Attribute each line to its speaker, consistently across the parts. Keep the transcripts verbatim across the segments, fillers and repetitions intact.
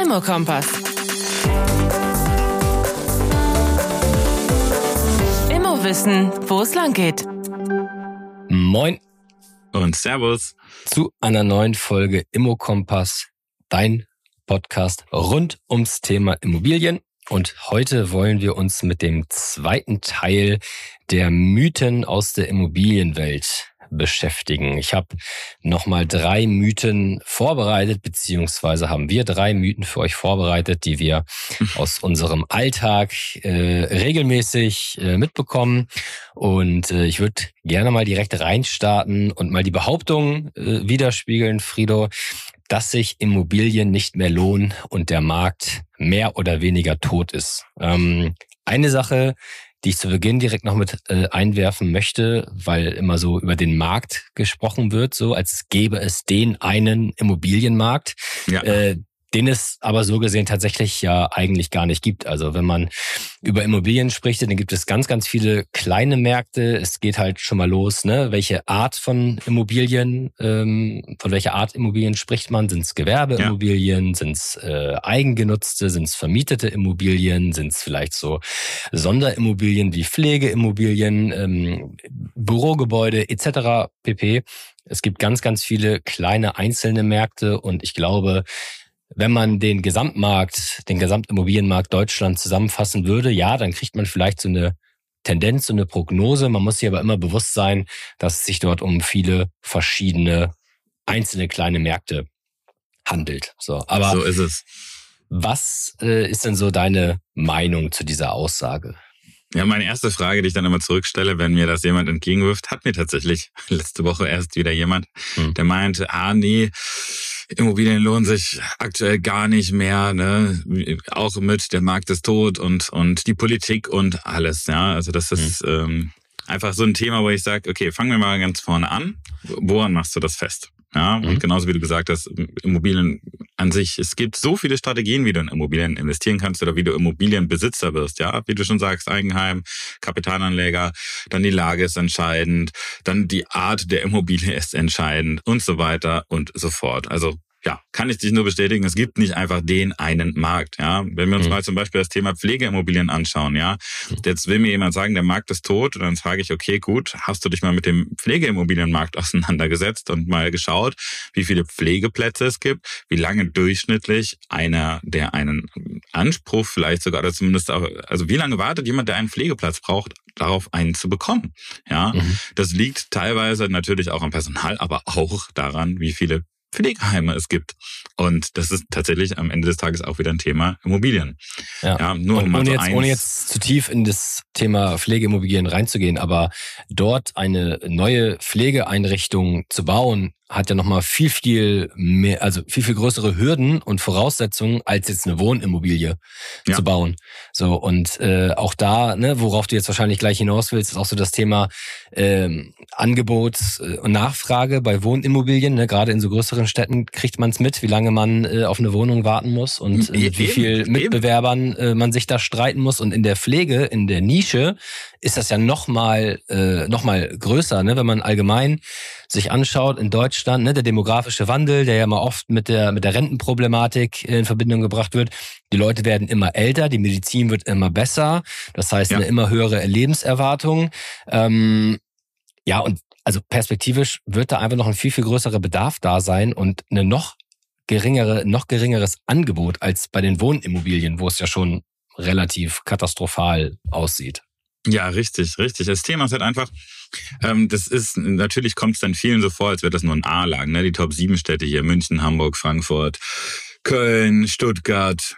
Speaker 1: Immokompass. Immowissen, wo es lang geht.
Speaker 2: Moin
Speaker 3: und Servus
Speaker 2: zu einer neuen Folge Immokompass, dein Podcast rund ums Thema Immobilien. Und heute wollen wir uns mit dem zweiten Teil der Mythen aus der Immobilienwelt beschäftigen. Ich habe nochmal drei Mythen vorbereitet, beziehungsweise haben wir drei Mythen für euch vorbereitet, die wir aus unserem Alltag äh, regelmäßig äh, mitbekommen. Und äh, ich würde gerne mal direkt reinstarten und mal die Behauptung äh, widerspiegeln, Frido, dass sich Immobilien nicht mehr lohnen und der Markt mehr oder weniger tot ist. Ähm, eine Sache, die ich zu Beginn direkt noch mit äh, einwerfen möchte, weil immer so über den Markt gesprochen wird, so als gäbe es den einen Immobilienmarkt, ja. äh, den es aber so gesehen tatsächlich ja eigentlich gar nicht gibt. Also wenn man über Immobilien spricht, dann gibt es ganz, ganz viele kleine Märkte. Es geht halt schon mal los, ne? Welche Art von Immobilien, ähm, von welcher Art Immobilien spricht man? Sind es Gewerbeimmobilien? Ja. Sind es äh, eigengenutzte? Sind es vermietete Immobilien? Sind es vielleicht so Sonderimmobilien wie Pflegeimmobilien, ähm, Bürogebäude et cetera pp. Es gibt ganz, ganz viele kleine einzelne Märkte und ich glaube, wenn man den Gesamtmarkt, den Gesamtimmobilienmarkt Deutschland zusammenfassen würde, ja, dann kriegt man vielleicht so eine Tendenz, so eine Prognose. Man muss sich aber immer bewusst sein, dass es sich dort um viele verschiedene einzelne kleine Märkte handelt. So, aber
Speaker 3: so ist es.
Speaker 2: Was äh, ist denn so deine Meinung zu dieser Aussage?
Speaker 3: Ja, meine erste Frage, die ich dann immer zurückstelle, wenn mir das jemand entgegenwirft, hat mir tatsächlich letzte Woche erst wieder jemand, hm. der meinte, ah nee, Immobilien lohnen sich aktuell gar nicht mehr, ne? Auch mit der Markt ist tot und und die Politik und alles, ja. Also das ist hm. ähm, einfach so ein Thema, wo ich sage, okay, fangen wir mal ganz vorne an. Woran machst du das fest? Ja, und mhm. genauso wie du gesagt hast, Immobilien an sich, es gibt so viele Strategien, wie du in Immobilien investieren kannst oder wie du Immobilienbesitzer wirst, ja, wie du schon sagst, Eigenheim, Kapitalanleger, dann die Lage ist entscheidend, dann die Art der Immobilie ist entscheidend und so weiter und so fort. Also ja, kann ich dich nur bestätigen, es gibt nicht einfach den einen Markt, ja. Wenn wir uns mhm. mal zum Beispiel das Thema Pflegeimmobilien anschauen, ja. Jetzt will mir jemand sagen, der Markt ist tot und dann frage ich, okay, gut, hast du dich mal mit dem Pflegeimmobilienmarkt auseinandergesetzt und mal geschaut, wie viele Pflegeplätze es gibt, wie lange durchschnittlich einer, der einen Anspruch vielleicht sogar, oder zumindest auch, also wie lange wartet jemand, der einen Pflegeplatz braucht, darauf einen zu bekommen, ja. Mhm. Das liegt teilweise natürlich auch am Personal, aber auch daran, wie viele Pflegeheime es gibt. Und das ist tatsächlich am Ende des Tages auch wieder ein Thema Immobilien.
Speaker 2: Ja, ja nur und um ohne, so jetzt, ohne jetzt zu tief in das Thema Pflegeimmobilien reinzugehen, aber dort eine neue Pflegeeinrichtung zu bauen, hat ja nochmal viel, viel mehr, also viel, viel größere Hürden und Voraussetzungen, als jetzt eine Wohnimmobilie ja. zu bauen. So, und äh, auch da, ne, worauf du jetzt wahrscheinlich gleich hinaus willst, ist auch so das Thema ähm, Angebot und Nachfrage bei Wohnimmobilien. Ne, gerade in so größeren Städten kriegt man es mit, wie lange man äh, auf eine Wohnung warten muss und äh, mit wie viel Mitbewerbern äh, man sich da streiten muss. Und in der Pflege, in der Nische, ist das ja nochmal äh, noch mal größer, ne, wenn man allgemein sich anschaut in Deutschland, ne, der demografische Wandel, der ja mal oft mit der mit der Rentenproblematik in Verbindung gebracht wird. Die Leute werden immer älter, die Medizin wird immer besser, das heißt ja. eine immer höhere Lebenserwartung. Ähm, ja, und also perspektivisch wird da einfach noch ein viel, viel größerer Bedarf da sein und eine noch geringere, noch geringeres Angebot als bei den Wohnimmobilien, wo es ja schon relativ katastrophal aussieht.
Speaker 3: Ja, richtig, richtig. Das Thema ist halt einfach, ähm, das ist, natürlich kommt es dann vielen so vor, als wäre das nur ein A-Lagen, ne? Die Top sieben Städte hier, München, Hamburg, Frankfurt, Köln, Stuttgart,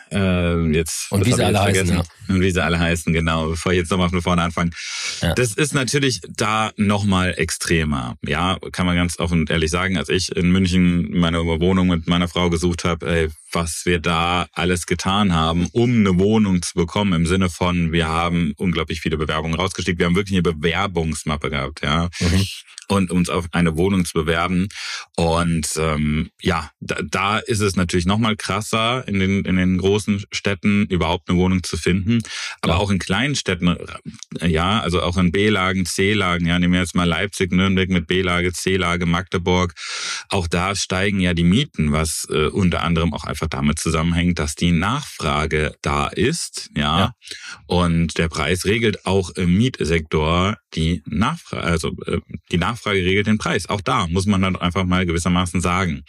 Speaker 3: äh, jetzt...
Speaker 2: Und wie sie alle heißen, ja.
Speaker 3: Und wie sie alle heißen, genau, bevor ich jetzt nochmal von vorne anfange. Ja. Das ist natürlich da nochmal extremer, ja, kann man ganz offen und ehrlich sagen, als ich in München meine Wohnung mit meiner Frau gesucht habe, ey, was wir da alles getan haben, um eine Wohnung zu bekommen, im Sinne von, wir haben unglaublich viele Bewerbungen rausgeschickt, wir haben wirklich eine Bewerbungsmappe gehabt, ja. Mhm. Und uns auf eine Wohnung zu bewerben. Und ähm, ja, da, da ist es natürlich nochmal krasser, in den in den großen Städten überhaupt eine Wohnung zu finden. Aber ja. auch in kleinen Städten, ja, also auch in B-Lagen, C-Lagen, ja, nehmen wir jetzt mal Leipzig, Nürnberg mit B-Lage, C-Lage, Magdeburg. Auch da steigen ja die Mieten, was äh, unter anderem auch einfach damit zusammenhängt, dass die Nachfrage da ist, ja, ja. Und der Preis regelt auch im Mietsektor die Nachfrage, also äh, die Nachfrage regelt den Preis. Auch da muss man dann einfach mal gewissermaßen sagen.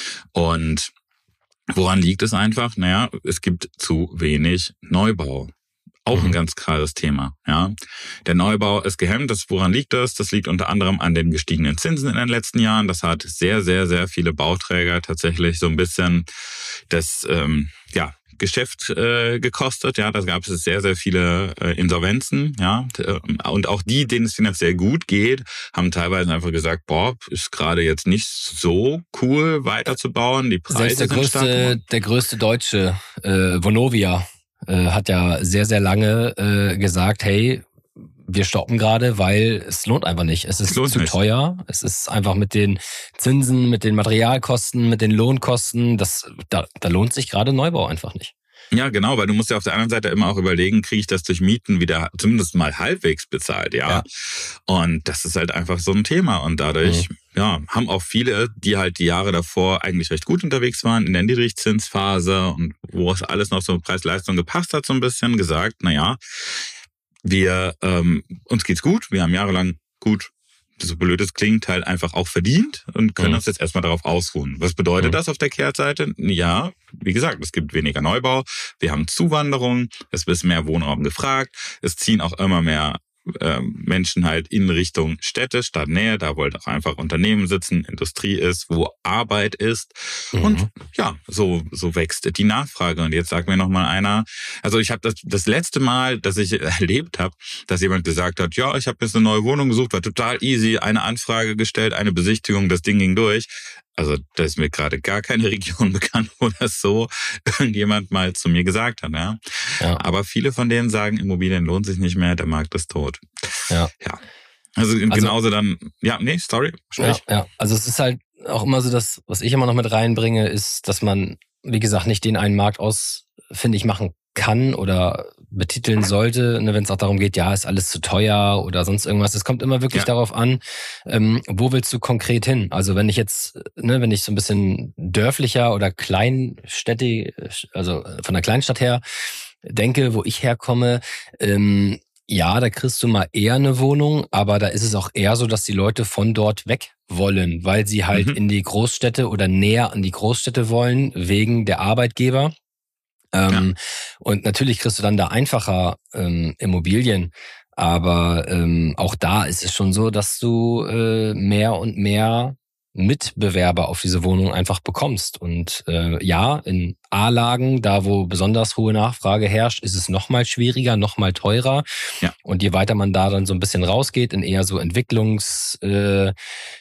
Speaker 3: Und woran liegt es einfach? Naja, es gibt zu wenig Neubau. Auch ein ganz klares Thema, ja. Der Neubau ist gehemmt. Das, woran liegt das? Das liegt unter anderem an den gestiegenen Zinsen in den letzten Jahren. Das hat sehr, sehr, sehr viele Bauträger tatsächlich so ein bisschen das ähm, ja, Geschäft äh, gekostet. Ja, da gab es sehr, sehr viele äh, Insolvenzen. Ja, und auch die, denen es finanziell gut geht, haben teilweise einfach gesagt, boah, ist gerade jetzt nicht so cool weiterzubauen. Die Preise
Speaker 2: Selbst der
Speaker 3: sind
Speaker 2: größte,
Speaker 3: stark.
Speaker 2: der größte Deutsche, äh, Vonovia, hat ja sehr, sehr lange äh, gesagt, hey, wir stoppen gerade, weil es lohnt einfach nicht. Es ist zu nicht. teuer. Es ist einfach mit den Zinsen, mit den Materialkosten, mit den Lohnkosten, das, da, da lohnt sich gerade Neubau einfach nicht.
Speaker 3: Ja, genau, weil du musst ja auf der anderen Seite immer auch überlegen, kriege ich das durch Mieten wieder zumindest mal halbwegs bezahlt, ja. ja. Und das ist halt einfach so ein Thema. Und dadurch, mhm. ja, haben auch viele, die halt die Jahre davor eigentlich recht gut unterwegs waren, in der Niedrigzinsphase und wo es alles noch so Preis-Leistung gepasst hat, so ein bisschen gesagt, na ja, wir, ähm, uns geht's gut, wir haben jahrelang gut, so blöd es klingt, halt einfach auch verdient und können mhm. uns jetzt erstmal darauf ausruhen. Was bedeutet mhm. das auf der Kehrseite? Ja, wie gesagt, es gibt weniger Neubau, wir haben Zuwanderung, es ist mehr Wohnraum gefragt, es ziehen auch immer mehr äh, Menschen halt in Richtung Städte, Stadtnähe, da wo halt auch einfach Unternehmen sitzen, Industrie ist, wo Arbeit ist mhm. und ja, so so wächst die Nachfrage. Und jetzt sagt mir noch mal einer, also ich habe das das letzte Mal, dass ich erlebt habe, dass jemand gesagt hat, ja, ich habe jetzt eine neue Wohnung gesucht, war total easy, eine Anfrage gestellt, eine Besichtigung, das Ding ging durch. Also da ist mir gerade gar keine Region bekannt, wo das so irgendjemand mal zu mir gesagt hat. Ja? Ja. Aber viele von denen sagen, Immobilien lohnt sich nicht mehr, der Markt ist tot.
Speaker 2: Ja.
Speaker 3: ja. Also, also genauso dann, ja, nee, sorry, sprich.
Speaker 2: Ja, ja, also es ist halt auch immer so, das, was ich immer noch mit reinbringe, ist, dass man, wie gesagt, nicht den einen Markt ausfindig machen kann oder betiteln sollte, ne, wenn es auch darum geht, ja, ist alles zu teuer oder sonst irgendwas. Es kommt immer wirklich ja. darauf an, ähm, wo willst du konkret hin? Also wenn ich jetzt, ne, wenn ich so ein bisschen dörflicher oder kleinstädtig, also von der Kleinstadt her denke, wo ich herkomme, ähm, ja, da kriegst du mal eher eine Wohnung, aber da ist es auch eher so, dass die Leute von dort weg wollen, weil sie halt mhm. in die Großstädte oder näher an die Großstädte wollen, wegen der Arbeitgeber. Ähm, ja. Und natürlich kriegst du dann da einfacher ähm, Immobilien, aber ähm, auch da ist es schon so, dass du äh, mehr und mehr Mitbewerber auf diese Wohnung einfach bekommst. Und äh, ja, in A-Lagen, da wo besonders hohe Nachfrage herrscht, ist es noch mal schwieriger, noch mal teurer. Ja. Und je weiter man da dann so ein bisschen rausgeht, in eher so Entwicklungsstädte,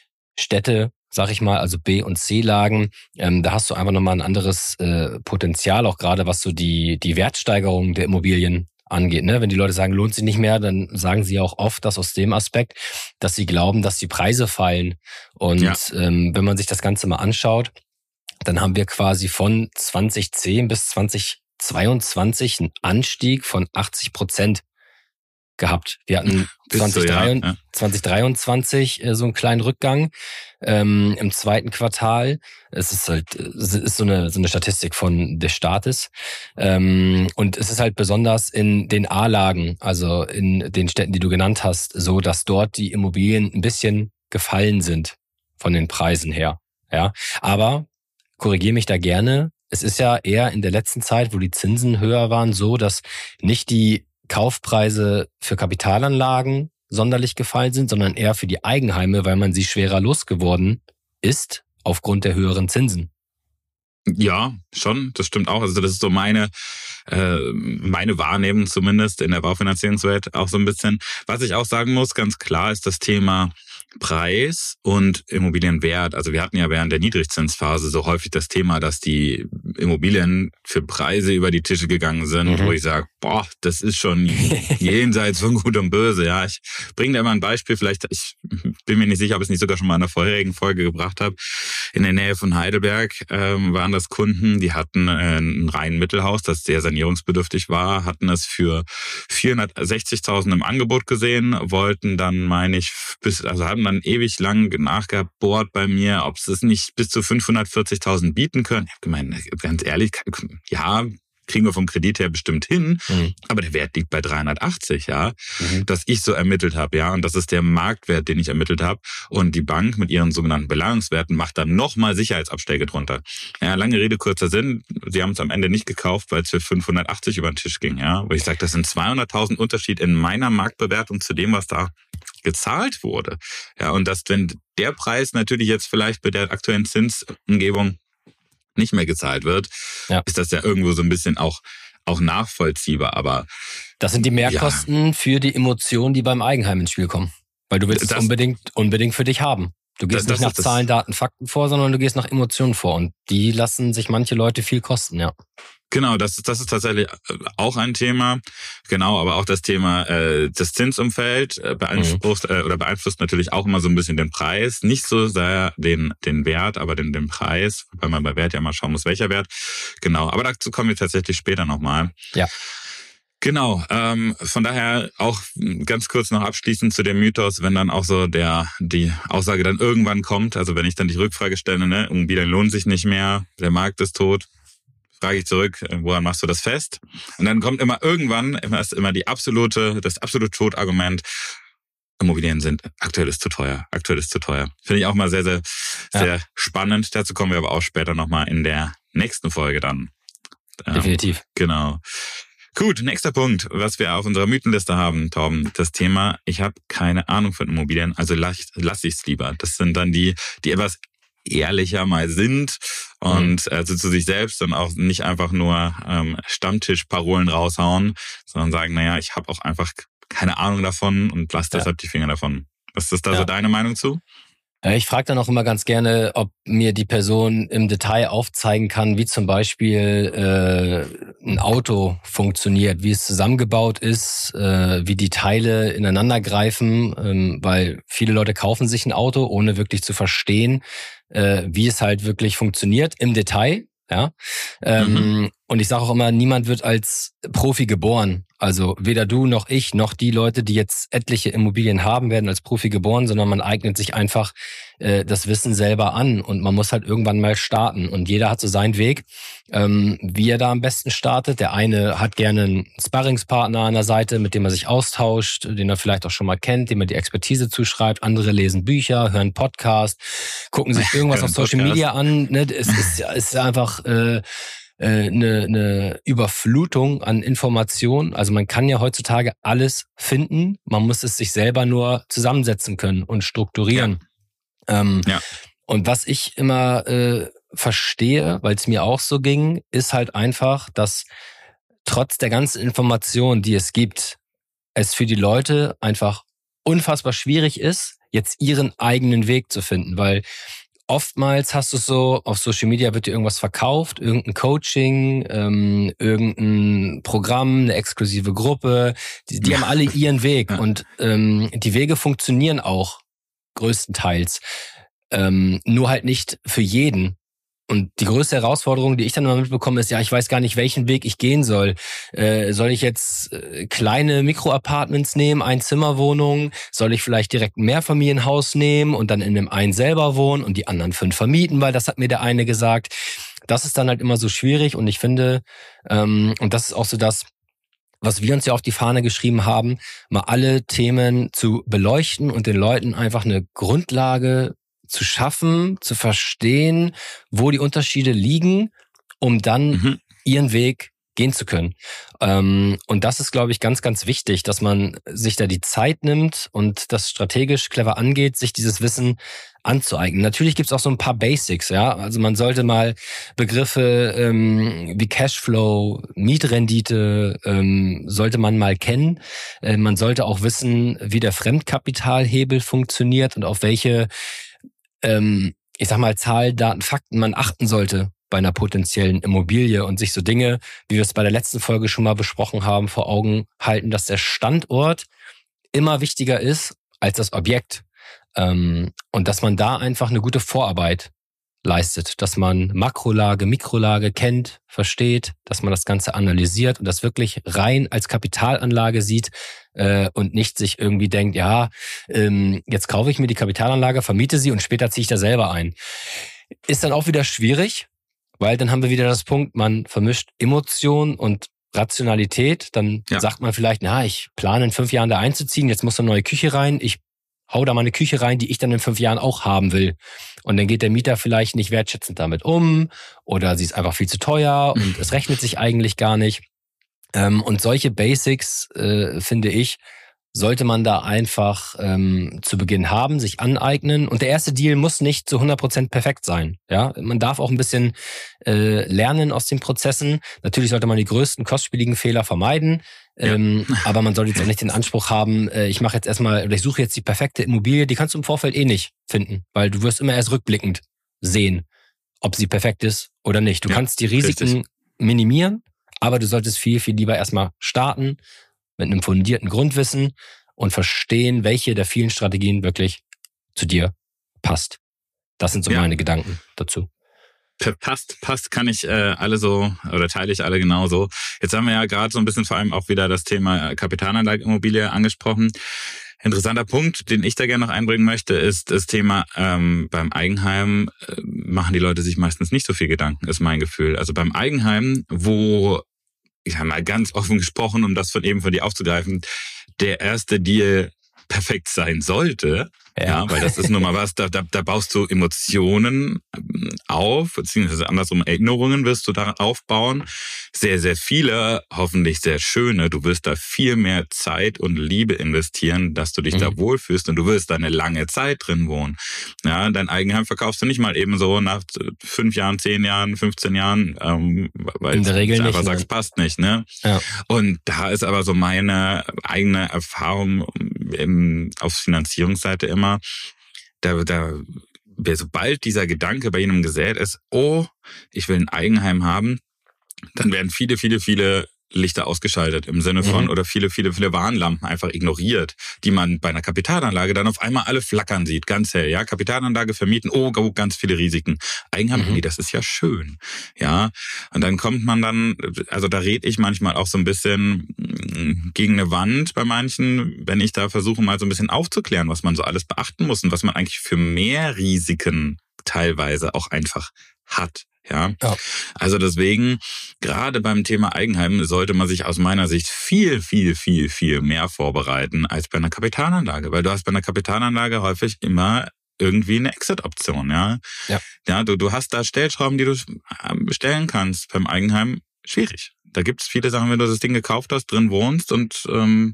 Speaker 2: äh, sag ich mal, also B- und C-Lagen, ähm, da hast du einfach nochmal ein anderes äh, Potenzial, auch gerade was so die die Wertsteigerung der Immobilien angeht. Ne? Wenn die Leute sagen, lohnt sich nicht mehr, dann sagen sie auch oft das aus dem Aspekt, dass sie glauben, dass die Preise fallen. Und ja. ähm, wenn man sich das Ganze mal anschaut, dann haben wir quasi von zwanzig zehn bis zwanzig zweiundzwanzig einen Anstieg von achtzig Prozent gehabt. Wir hatten zwanzig dreiundzwanzig so einen kleinen Rückgang ähm, im zweiten Quartal. Es ist halt, es ist so eine so eine Statistik von des Staates ähm, und es ist halt besonders in den A-Lagen, also in den Städten, die du genannt hast, so, dass dort die Immobilien ein bisschen gefallen sind von den Preisen her. Ja, aber korrigiere mich da gerne. Es ist ja eher in der letzten Zeit, wo die Zinsen höher waren, so, dass nicht die Kaufpreise für Kapitalanlagen sonderlich gefallen sind, sondern eher für die Eigenheime, weil man sie schwerer losgeworden ist aufgrund der höheren Zinsen.
Speaker 3: Ja, schon, das stimmt auch. Also das ist so meine äh, meine Wahrnehmung zumindest in der Baufinanzierungswelt auch so ein bisschen. Was ich auch sagen muss, ganz klar, ist das Thema Preis und Immobilienwert. Also wir hatten ja während der Niedrigzinsphase so häufig das Thema, dass die Immobilien für Preise über die Tische gegangen sind, mhm. wo ich sage, boah, das ist schon jenseits von Gut und Böse. Ja, ich bringe da mal ein Beispiel. Vielleicht, ich bin mir nicht sicher, ob ich es nicht sogar schon mal in einer vorherigen Folge gebracht habe. In der Nähe von Heidelberg ähm, waren das Kunden, die hatten äh, ein rein Mittelhaus, das sehr sanierungsbedürftig war, hatten es für vierhundertsechzigtausend im Angebot gesehen, wollten dann, meine ich, bis, also haben dann ewig lang nachgebohrt bei mir, ob sie es nicht bis zu fünfhundertvierzigtausend bieten können. Ich habe gemeint, ganz ehrlich, ja, kriegen wir vom Kredit her bestimmt hin, mhm. aber der Wert liegt bei dreihundertachtzig, ja, mhm. dass ich so ermittelt habe, ja, und das ist der Marktwert, den ich ermittelt habe, und die Bank mit ihren sogenannten Belangungswerten macht dann nochmal Sicherheitsabschläge drunter. Ja, lange Rede, kurzer Sinn, sie haben es am Ende nicht gekauft, weil es für fünfhundertachtzig über den Tisch ging, ja, wo ich sage, das sind zweihunderttausend Unterschied in meiner Marktbewertung zu dem, was da gezahlt wurde, ja, und dass, wenn der Preis natürlich jetzt vielleicht bei der aktuellen Zinsumgebung nicht mehr gezahlt wird, ja. ist das ja irgendwo so ein bisschen auch, auch nachvollziehbar. Aber
Speaker 2: das sind die Mehrkosten ja. für die Emotionen, die beim Eigenheim ins Spiel kommen. Weil du willst das, es unbedingt, unbedingt für dich haben. Du gehst das, nicht das nach Zahlen, Daten, Fakten vor, sondern du gehst nach Emotionen vor. Und die lassen sich manche Leute viel kosten, ja.
Speaker 3: Genau, das ist, das ist tatsächlich auch ein Thema. Genau, aber auch das Thema äh, das Zinsumfeld äh, beeinflusst mhm. äh, oder beeinflusst natürlich auch immer so ein bisschen den Preis. Nicht so sehr den den Wert, aber den den Preis, weil man bei Wert ja mal schauen muss, welcher Wert. Genau, aber dazu kommen wir tatsächlich später nochmal.
Speaker 2: Ja.
Speaker 3: Genau, ähm, von daher auch ganz kurz noch abschließend zu dem Mythos, wenn dann auch so der die Aussage dann irgendwann kommt, also wenn ich dann die Rückfrage stelle, ne, Immobilien lohnt sich nicht mehr, der Markt ist tot, frage ich zurück, woran machst du das fest? Und dann kommt immer irgendwann, immer ist immer die absolute, das absolute Totargument, Immobilien sind, aktuell ist zu teuer, aktuell ist zu teuer. Finde ich auch mal sehr, sehr, ja. sehr spannend. Dazu kommen wir aber auch später nochmal in der nächsten Folge dann.
Speaker 2: Definitiv.
Speaker 3: Ähm, genau. Gut, nächster Punkt, was wir auf unserer Mythenliste haben, Torben, das Thema, ich habe keine Ahnung von Immobilien, also lass, lass ich es lieber. Das sind dann die, die etwas ehrlicher mal sind und also zu sich selbst und auch nicht einfach nur ähm, Stammtischparolen raushauen, sondern sagen, naja, ich habe auch einfach keine Ahnung davon und lass deshalb ja. die Finger davon. Was ist da ja. so deine Meinung zu?
Speaker 2: Ich frage dann auch immer ganz gerne, ob mir die Person im Detail aufzeigen kann, wie zum Beispiel äh, ein Auto funktioniert, wie es zusammengebaut ist, äh, wie die Teile ineinander greifen, ähm, weil viele Leute kaufen sich ein Auto, ohne wirklich zu verstehen, äh, wie es halt wirklich funktioniert im Detail. Ja, ähm, mhm. Und ich sage auch immer, niemand wird als Profi geboren. Also weder du noch ich noch die Leute, die jetzt etliche Immobilien haben, werden als Profi geboren, sondern man eignet sich einfach äh, das Wissen selber an und man muss halt irgendwann mal starten. Und jeder hat so seinen Weg, ähm, wie er da am besten startet. Der eine hat gerne einen Sparringspartner an der Seite, mit dem er sich austauscht, den er vielleicht auch schon mal kennt, dem er die Expertise zuschreibt. Andere lesen Bücher, hören Podcast, gucken sich irgendwas auf Social Media an. Ne? Es ist, es ist einfach äh, eine, eine Überflutung an Informationen. Also man kann ja heutzutage alles finden. Man muss es sich selber nur zusammensetzen können und strukturieren. Ja. Ähm, ja. Und was ich immer äh, verstehe, weil es mir auch so ging, ist halt einfach, dass trotz der ganzen Informationen, die es gibt, es für die Leute einfach unfassbar schwierig ist, jetzt ihren eigenen Weg zu finden, weil oftmals hast du es so, auf Social Media wird dir irgendwas verkauft, irgendein Coaching, ähm, irgendein Programm, eine exklusive Gruppe. Die, die haben alle ihren Weg und ähm, die Wege funktionieren auch größtenteils. Ähm, nur halt nicht für jeden. Und die größte Herausforderung, die ich dann immer mitbekomme, ist, ja, ich weiß gar nicht, welchen Weg ich gehen soll. Äh, soll ich jetzt äh, kleine Mikroapartments nehmen, Einzimmerwohnungen? Soll ich vielleicht direkt ein Mehrfamilienhaus nehmen und dann in dem einen selber wohnen und die anderen fünf vermieten? Weil das hat mir der eine gesagt. Das ist dann halt immer so schwierig und ich finde, ähm, und das ist auch so das, was wir uns ja auf die Fahne geschrieben haben, mal alle Themen zu beleuchten und den Leuten einfach eine Grundlage zu schaffen, zu verstehen, wo die Unterschiede liegen, um dann mhm. ihren Weg gehen zu können. Ähm, und das ist, glaube ich, ganz, ganz wichtig, dass man sich da die Zeit nimmt und das strategisch clever angeht, sich dieses Wissen anzueignen. Natürlich gibt's auch so ein paar Basics, ja. Also man sollte mal Begriffe ähm, wie Cashflow, Mietrendite ähm, sollte man mal kennen. Äh, man sollte auch wissen, wie der Fremdkapitalhebel funktioniert und auf welche ähm, ich sag mal, Zahlen, Daten, Fakten man achten sollte bei einer potenziellen Immobilie und sich so Dinge, wie wir es bei der letzten Folge schon mal besprochen haben, vor Augen halten, dass der Standort immer wichtiger ist als das Objekt. Ähm, und dass man da einfach eine gute Vorarbeit leistet, dass man Makrolage, Mikrolage kennt, versteht, dass man das Ganze analysiert und das wirklich rein als Kapitalanlage sieht äh, und nicht sich irgendwie denkt, ja, ähm, jetzt kaufe ich mir die Kapitalanlage, vermiete sie und später ziehe ich da selber ein. Ist dann auch wieder schwierig, weil dann haben wir wieder das Punkt, man vermischt Emotion und Rationalität. Dann ja. sagt man vielleicht, na, ich plane in fünf Jahren da einzuziehen, jetzt muss eine neue Küche rein, ich hau da mal eine Küche rein, die ich dann in fünf Jahren auch haben will. Und dann geht der Mieter vielleicht nicht wertschätzend damit um oder sie ist einfach viel zu teuer und es rechnet sich eigentlich gar nicht. Und solche Basics, äh, finde ich, sollte man da einfach ähm, zu Beginn haben, sich aneignen. Und der erste Deal muss nicht zu hundert Prozent perfekt sein. Ja, man darf auch ein bisschen äh, lernen aus den Prozessen. Natürlich sollte man die größten kostspieligen Fehler vermeiden. Ja. Ähm, aber man sollte jetzt auch nicht den Anspruch haben, äh, ich mache jetzt erstmal, oder ich suche jetzt die perfekte Immobilie. Die kannst du im Vorfeld eh nicht finden, weil du wirst immer erst rückblickend sehen, ob sie perfekt ist oder nicht. Du ja, kannst die Risiken richtig. minimieren, aber du solltest viel, viel lieber erstmal starten mit einem fundierten Grundwissen und verstehen, welche der vielen Strategien wirklich zu dir passt. Das sind so ja. meine Gedanken dazu.
Speaker 3: Passt, passt, kann ich äh, alle so, oder teile ich alle genauso. Jetzt haben wir ja gerade so ein bisschen vor allem auch wieder das Thema Kapitalanlageimmobilie angesprochen. Interessanter Punkt, den ich da gerne noch einbringen möchte, ist das Thema ähm, beim Eigenheim äh, machen die Leute sich meistens nicht so viel Gedanken, ist mein Gefühl. Also beim Eigenheim, wo, ich habe mal ganz offen gesprochen, um das von eben von dir aufzugreifen, der erste Deal perfekt sein sollte, ja, ja weil das ist nun mal was, da, da, da baust du Emotionen auf, beziehungsweise andersrum Erinnerungen wirst du da aufbauen. Sehr, sehr viele, hoffentlich sehr schöne. Du wirst da viel mehr Zeit und Liebe investieren, dass du dich mhm. da wohlfühlst und du wirst da eine lange Zeit drin wohnen. Ja, dein Eigenheim verkaufst du nicht mal eben so nach fünf Jahren, zehn Jahren, fünfzehn Jahren, ähm, weil
Speaker 2: in der Regel
Speaker 3: du einfach
Speaker 2: nicht,
Speaker 3: sagst, ne? passt nicht, ne? Ja. Und da ist aber so meine eigene Erfahrung im, auf Finanzierungsseite immer, da, da, sobald dieser Gedanke bei jedem gesät ist, oh, ich will ein Eigenheim haben, dann werden viele, viele, viele Lichter ausgeschaltet im Sinne von, mhm. oder viele, viele, viele Warnlampen einfach ignoriert, die man bei einer Kapitalanlage dann auf einmal alle flackern sieht, ganz hell, ja, Kapitalanlage vermieten, oh, ganz viele Risiken. Eigenheim, mhm. nee, das ist ja schön, ja, und dann kommt man dann, also da rede ich manchmal auch so ein bisschen gegen eine Wand bei manchen, wenn ich da versuche mal so ein bisschen aufzuklären, was man so alles beachten muss und was man eigentlich für mehr Risiken teilweise auch einfach hat. Ja, ja. Also deswegen, gerade beim Thema Eigenheim sollte man sich aus meiner Sicht viel, viel, viel, viel mehr vorbereiten als bei einer Kapitalanlage, weil du hast bei einer Kapitalanlage häufig immer irgendwie eine Exit-Option, ja. Ja, ja du, du hast da Stellschrauben, die du stellen kannst. Beim Eigenheim schwierig. Da gibt es viele Sachen, wenn du das Ding gekauft hast, drin wohnst und ähm,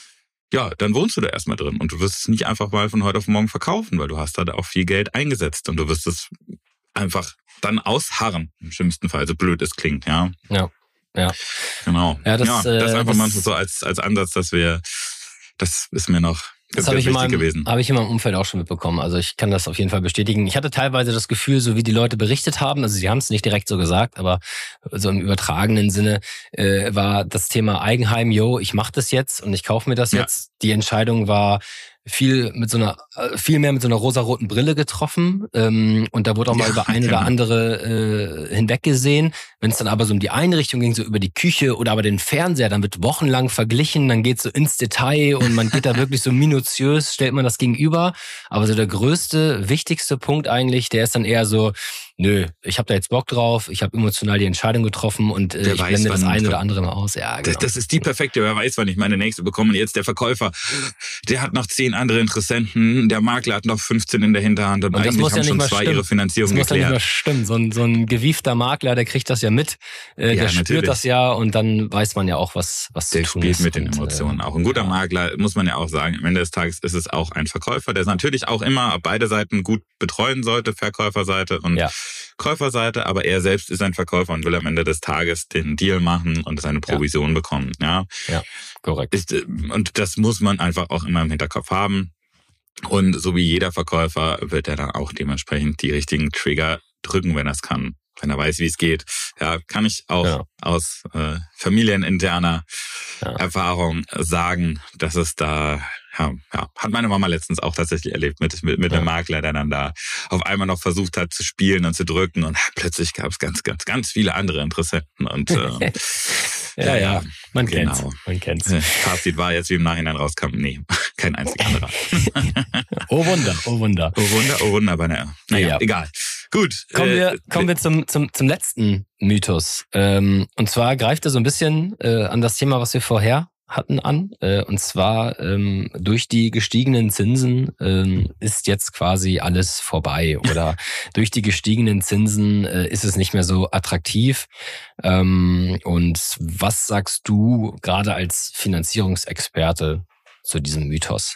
Speaker 3: ja, dann wohnst du da erstmal drin und du wirst es nicht einfach mal von heute auf morgen verkaufen, weil du hast da auch viel Geld eingesetzt und du wirst es einfach dann ausharren, im schlimmsten Fall, so blöd es klingt, ja.
Speaker 2: Ja, ja.
Speaker 3: Genau.
Speaker 2: Ja, das,
Speaker 3: ja, das ist einfach
Speaker 2: das,
Speaker 3: manchmal so als, als Ansatz, dass wir, das ist mir noch
Speaker 2: das habe ich, hab ich in meinem Umfeld auch schon mitbekommen. Also ich kann das auf jeden Fall bestätigen. Ich hatte teilweise das Gefühl, so wie die Leute berichtet haben, also sie haben es nicht direkt so gesagt, aber so im übertragenen Sinne äh, war das Thema Eigenheim, yo, ich mache das jetzt und ich kaufe mir das ja. jetzt. Die Entscheidung war viel mit so einer, viel mehr mit so einer rosaroten Brille getroffen ähm, und da wurde auch mal ja, über ein oder andere äh, hinweggesehen. Wenn es dann aber so um die Einrichtung ging, so über die Küche oder aber den Fernseher, dann wird wochenlang verglichen, dann geht's so ins Detail und man geht da wirklich so minutiös, stellt man das gegenüber. Aber so der größte, wichtigste Punkt eigentlich, der ist dann eher so, nö, ich habe da jetzt Bock drauf, ich habe emotional die Entscheidung getroffen und äh, ich blende das ein oder andere mal aus. Ja, genau.
Speaker 3: das, das ist die perfekte, wer weiß, wann ich meine nächste bekomme. Und jetzt der Verkäufer, der hat noch zehn andere Interessenten, der Makler hat noch fünfzehn in der Hinterhand und, und eigentlich haben ja schon zwei stimmen. ihre Finanzierung
Speaker 2: geklärt. Das muss
Speaker 3: geklärt.
Speaker 2: ja nicht mehr stimmen. So ein, so ein gewiefter Makler, der kriegt das ja mit, äh, ja, der natürlich. spürt das ja und dann weiß man ja auch, was, was
Speaker 3: der
Speaker 2: zu tun ist.
Speaker 3: Der spielt mit den Emotionen und, äh, auch. Ein guter ja. Makler, muss man ja auch sagen, am Ende des Tages ist es auch ein Verkäufer, der natürlich auch immer beide Seiten gut betreuen sollte, Verkäuferseite und ja. Käuferseite, aber er selbst ist ein Verkäufer und will am Ende des Tages den Deal machen und seine Provision ja. bekommen. Ja,
Speaker 2: ja korrekt.
Speaker 3: Ist, und das muss man einfach auch immer im Hinterkopf haben. Und so wie jeder Verkäufer wird er dann auch dementsprechend die richtigen Trigger drücken, wenn er es kann, wenn er weiß, wie es geht. Ja, kann ich auch ja. aus äh, familieninterner ja. Erfahrung sagen, dass es da ja, ja, hat meine Mama letztens auch tatsächlich erlebt mit, mit, mit ja. einem Makler, der dann da auf einmal noch versucht hat zu spielen und zu drücken und plötzlich gab es ganz, ganz, ganz viele andere Interessenten und äh,
Speaker 2: ja, ja, ja, man genau. kennt's, man kennt's.
Speaker 3: Fazit war jetzt, wie im Nachhinein rauskam, nee, kein einziger anderer.
Speaker 2: Oh Wunder, oh Wunder.
Speaker 3: Oh Wunder, oh Wunder, aber naja, naja ja. egal. Gut.
Speaker 2: Kommen wir,
Speaker 3: äh,
Speaker 2: kommen wir zum, zum, zum letzten Mythos. Ähm, und zwar greift er so ein bisschen äh, an das Thema, was wir vorher hatten, an. Äh, und zwar ähm, durch die gestiegenen Zinsen ähm, ist jetzt quasi alles vorbei. Oder durch die gestiegenen Zinsen äh, ist es nicht mehr so attraktiv. Ähm, und was sagst du gerade als Finanzierungsexperte zu diesem Mythos?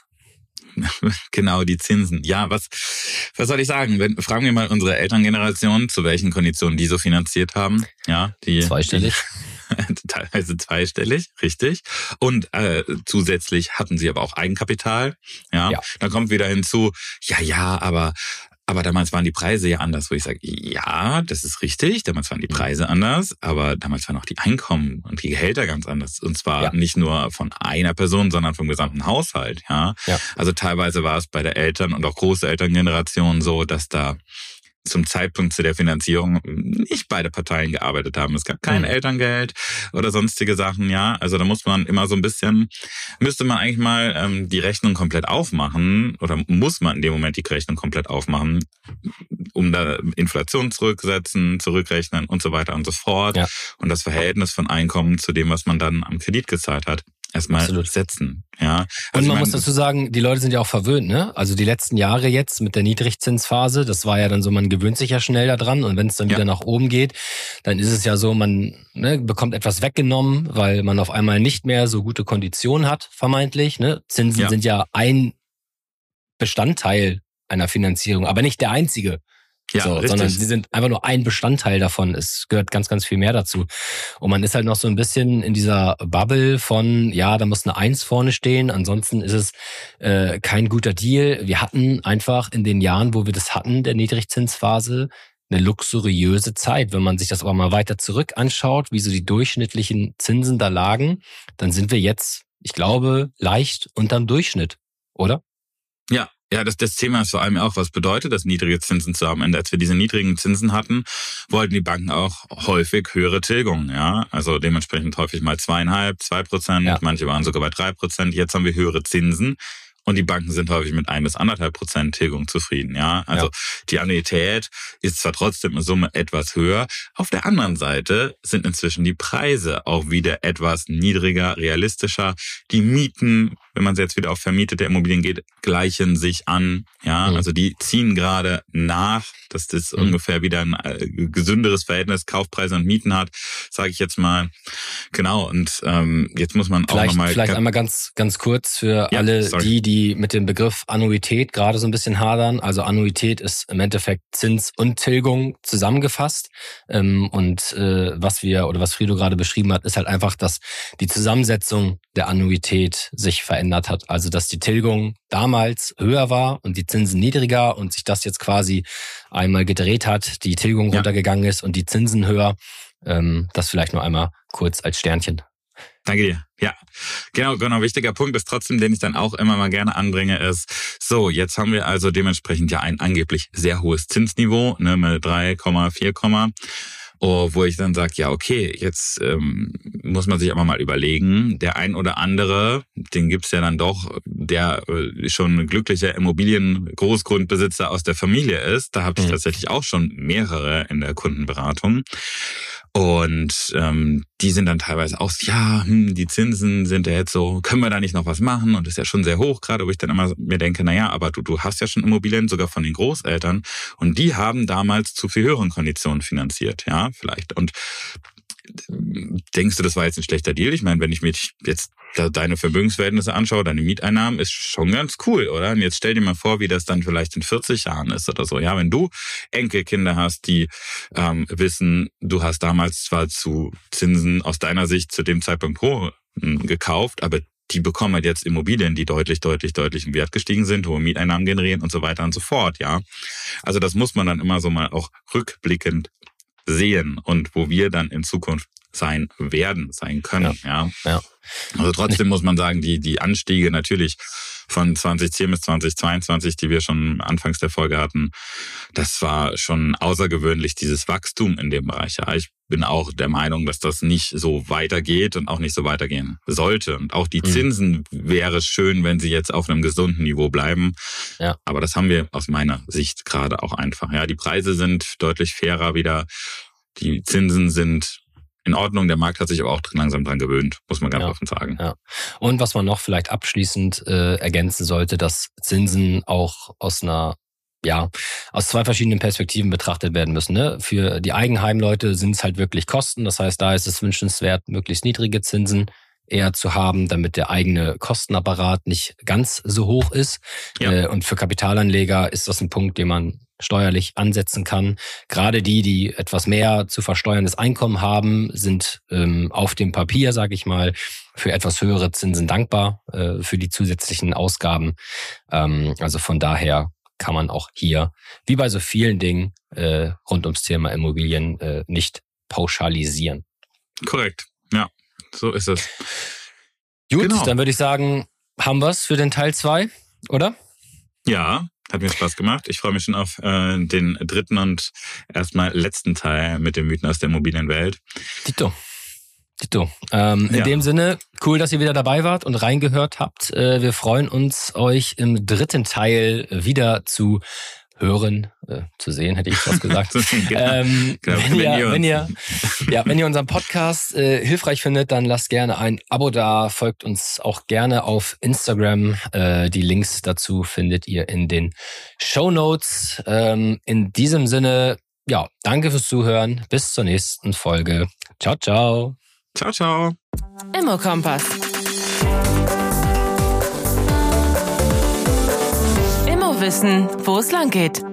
Speaker 3: Genau, die Zinsen. Ja, was, was soll ich sagen? Wenn, fragen wir mal unsere Elterngeneration, zu welchen Konditionen die so finanziert haben. Ja, die
Speaker 2: zweistellig.
Speaker 3: Die, teilweise zweistellig, richtig. Und äh, zusätzlich hatten sie aber auch Eigenkapital. Ja, ja. Dann kommt wieder hinzu, ja, ja, aber Aber damals waren die Preise ja anders, wo ich sage, ja, das ist richtig, damals waren die Preise anders, aber damals waren auch die Einkommen und die Gehälter ganz anders. Und zwar ja. nicht nur von einer Person, sondern vom gesamten Haushalt. Ja? ja. Also teilweise war es bei der Eltern- und auch Großelterngeneration so, dass da zum Zeitpunkt zu der Finanzierung nicht beide Parteien gearbeitet haben. Es gab kein mhm. Elterngeld oder sonstige Sachen, ja. Also da muss man immer so ein bisschen, müsste man eigentlich mal ähm, die Rechnung komplett aufmachen oder muss man in dem Moment die Rechnung komplett aufmachen, um da Inflation zurücksetzen, zurückrechnen und so weiter und so fort. Ja. Und das Verhältnis von Einkommen zu dem, was man dann am Kredit gezahlt hat, erstmal Absolut. setzen. Ja. Also
Speaker 2: und man
Speaker 3: ich mein,
Speaker 2: muss dazu sagen, die Leute sind ja auch verwöhnt, ne? Also die letzten Jahre jetzt mit der Niedrigzinsphase, das war ja dann so, man gewöhnt sich ja schnell daran und wenn es dann ja. wieder nach oben geht, dann ist es ja so, man ne, bekommt etwas weggenommen, weil man auf einmal nicht mehr so gute Konditionen hat, vermeintlich. Ne? Zinsen ja. sind ja ein Bestandteil einer Finanzierung, aber nicht der einzige. Ja, so, sondern sie sind einfach nur ein Bestandteil davon. Es gehört ganz, ganz viel mehr dazu. Und man ist halt noch so ein bisschen in dieser Bubble von, ja, da muss eine Eins vorne stehen, ansonsten ist es äh, kein guter Deal. Wir hatten einfach in den Jahren, wo wir das hatten, der Niedrigzinsphase, eine luxuriöse Zeit. Wenn man sich das aber mal weiter zurück anschaut, wie so die durchschnittlichen Zinsen da lagen, dann sind wir jetzt, ich glaube, leicht unterm Durchschnitt, oder?
Speaker 3: Ja. Ja, das, das Thema ist vor allem auch, was bedeutet das, niedrige Zinsen zu haben. Und als wir diese niedrigen Zinsen hatten, wollten die Banken auch häufig höhere Tilgungen. Ja, also dementsprechend häufig mal zweieinhalb, zwei Prozent. Ja. Manche waren sogar bei drei Prozent. Jetzt haben wir höhere Zinsen. Und die Banken sind häufig mit ein bis anderthalb Prozent Tilgung zufrieden. Ja, also ja. die Annuität ist zwar trotzdem in Summe etwas höher. Auf der anderen Seite sind inzwischen die Preise auch wieder etwas niedriger, realistischer. Die Mieten, wenn man jetzt wieder auf vermietete Immobilien geht, gleichen sich an. Ja, mhm. also die ziehen gerade nach, dass das mhm. ungefähr wieder ein gesünderes Verhältnis Kaufpreise und Mieten hat, sage ich jetzt mal. Genau. Und ähm, jetzt muss man
Speaker 2: vielleicht,
Speaker 3: auch nochmal
Speaker 2: vielleicht einmal ganz ganz kurz für ja, alle sorry. die, die die mit dem Begriff Annuität gerade so ein bisschen hadern. Also Annuität ist im Endeffekt Zins und Tilgung zusammengefasst. Und was wir oder was Frido gerade beschrieben hat, ist halt einfach, dass die Zusammensetzung der Annuität sich verändert hat. Also dass die Tilgung damals höher war und die Zinsen niedriger und sich das jetzt quasi einmal gedreht hat, die Tilgung ja. runtergegangen ist und die Zinsen höher. Das vielleicht nur einmal kurz als Sternchen.
Speaker 3: Danke dir. Ja, genau, genau. Wichtiger Punkt ist trotzdem, den ich dann auch immer mal gerne anbringe, ist, so, jetzt haben wir also dementsprechend ja ein angeblich sehr hohes Zinsniveau, ne, mit drei Komma vier, oh, wo ich dann sage, ja, okay, jetzt ähm, muss man sich aber mal überlegen, der ein oder andere, den gibt's ja dann doch, der äh, schon ein glücklicher Immobilien-Großgrundbesitzer aus der Familie ist. Da habe ich mhm. tatsächlich auch schon mehrere in der Kundenberatung. Und ähm, die sind dann teilweise auch, ja, hm, die Zinsen sind ja jetzt so, können wir da nicht noch was machen? Und das ist ja schon sehr hoch gerade, wo ich dann immer mir denke, naja, aber du, du hast ja schon Immobilien, sogar von den Großeltern. Und die haben damals zu viel höheren Konditionen finanziert, ja, vielleicht. Und denkst du, das war jetzt ein schlechter Deal? Ich meine, wenn ich mir jetzt deine Vermögensverhältnisse anschaue, deine Mieteinnahmen, ist schon ganz cool, oder? Und jetzt stell dir mal vor, wie das dann vielleicht in vierzig Jahren ist oder so. Ja, wenn du Enkelkinder hast, die ähm, wissen, du hast damals zwar zu Zinsen aus deiner Sicht zu dem Zeitpunkt pro gekauft, aber die bekommen halt jetzt Immobilien, die deutlich, deutlich, deutlich im Wert gestiegen sind, hohe Mieteinnahmen generieren und so weiter und so fort, ja. Also das muss man dann immer so mal auch rückblickend sehen und wo wir dann in Zukunft sein werden, sein können. Ja.
Speaker 2: Ja. ja.
Speaker 3: Also trotzdem muss man sagen, die die Anstiege natürlich von zwanzig zehn bis zwanzig zweiundzwanzig, die wir schon anfangs der Folge hatten, das war schon außergewöhnlich, dieses Wachstum in dem Bereich. Ja, ich bin auch der Meinung, dass das nicht so weitergeht und auch nicht so weitergehen sollte. Und auch die Zinsen mhm. wäre schön, wenn sie jetzt auf einem gesunden Niveau bleiben.
Speaker 2: Ja.
Speaker 3: Aber das haben wir aus meiner Sicht gerade auch einfach. Ja, die Preise sind deutlich fairer wieder. Die Zinsen sind in Ordnung, der Markt hat sich aber auch langsam dran gewöhnt, muss man ganz
Speaker 2: ja,
Speaker 3: offen sagen.
Speaker 2: Ja. Und was man noch vielleicht abschließend äh, ergänzen sollte, dass Zinsen auch aus einer, ja, aus zwei verschiedenen Perspektiven betrachtet werden müssen. Ne? Für die Eigenheimleute sind es halt wirklich Kosten. Das heißt, da ist es wünschenswert, möglichst niedrige Zinsen eher zu haben, damit der eigene Kostenapparat nicht ganz so hoch ist.
Speaker 3: Ja.
Speaker 2: Äh, und für Kapitalanleger ist das ein Punkt, den man steuerlich ansetzen kann. Gerade die, die etwas mehr zu versteuerndes Einkommen haben, sind ähm, auf dem Papier, sage ich mal, für etwas höhere Zinsen dankbar äh, für die zusätzlichen Ausgaben. Ähm, also von daher kann man auch hier, wie bei so vielen Dingen äh, rund ums Thema Immobilien, äh, nicht pauschalisieren.
Speaker 3: Korrekt, ja, so ist es.
Speaker 2: Gut,
Speaker 3: genau.
Speaker 2: Dann würde ich sagen, haben wir es für den Teil zwei, oder?
Speaker 3: Ja, hat mir Spaß gemacht. Ich freue mich schon auf äh, den dritten und erstmal letzten Teil mit den Mythen aus der Immobilienwelt.
Speaker 2: Tito. Tito. Ähm, in
Speaker 3: ja.
Speaker 2: dem Sinne, cool, dass ihr wieder dabei wart und reingehört habt. Äh, wir freuen uns, euch im dritten Teil wieder zu hören, äh, zu sehen, hätte ich fast gesagt.
Speaker 3: genau.
Speaker 2: ähm,
Speaker 3: genau.
Speaker 2: Wenn, ihr, wenn, ihr, ja, wenn ihr unseren Podcast äh, hilfreich findet, dann lasst gerne ein Abo da, folgt uns auch gerne auf Instagram. Äh, die Links dazu findet ihr in den Shownotes. Ähm, in diesem Sinne, ja, danke fürs Zuhören. Bis zur nächsten Folge. Ciao, ciao.
Speaker 3: Ciao, ciao.
Speaker 1: Immokompass. Immowissen, wo es lang geht.